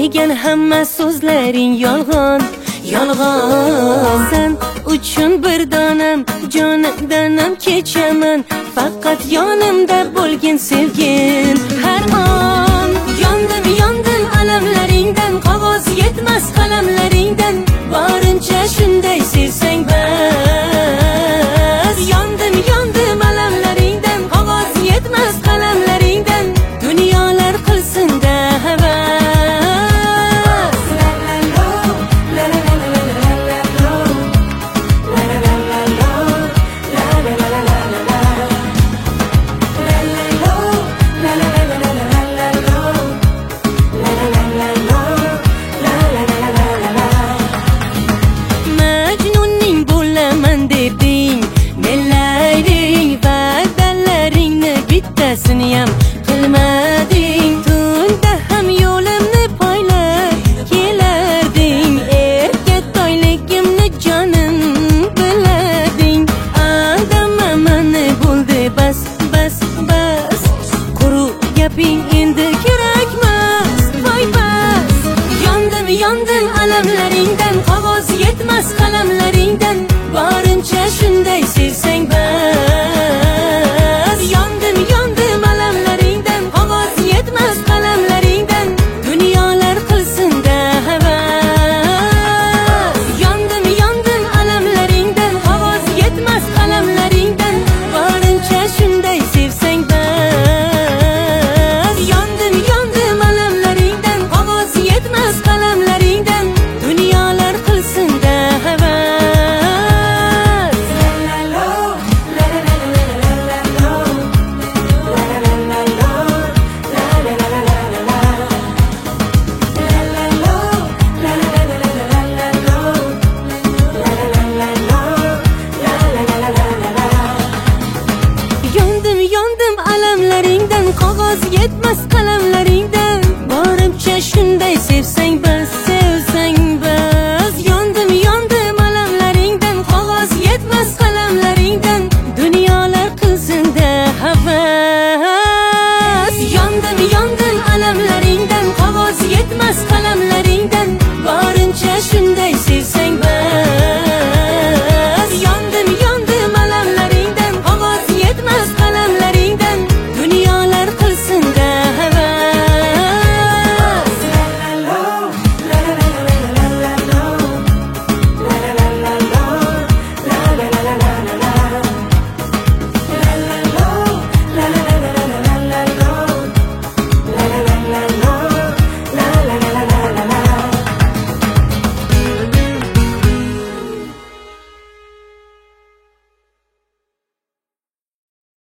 degan hamma so'zlaring yolg'on, yolg'on. Sen uchun bir donam jonimdanam kechaman, faqat yonimda bo'lgin sevgin har on. Yondim, yondim alamlaringdan, qog'oz yetmas qalamlaringdan, borincha shunday sevsang bas. Yondim, yondim alamlaringdan, qog'oz yetmas qalamlaringdan, dunyolar qilsin-da havas. Majnunning bo'laman debding, nelayling, va'dalaringni bittasiniyam qilmading. Tunda ham yo'limni poylab kelarding, erkatoyligimni jonim bilading. Aldama mani bo'ldi bas, bas, bas, quruq gaping endi kerakmas, voy bas. Yondim, yondim alamlaringdan, qog'oz yetmas qalamlaringdan, borincha shunday sevsang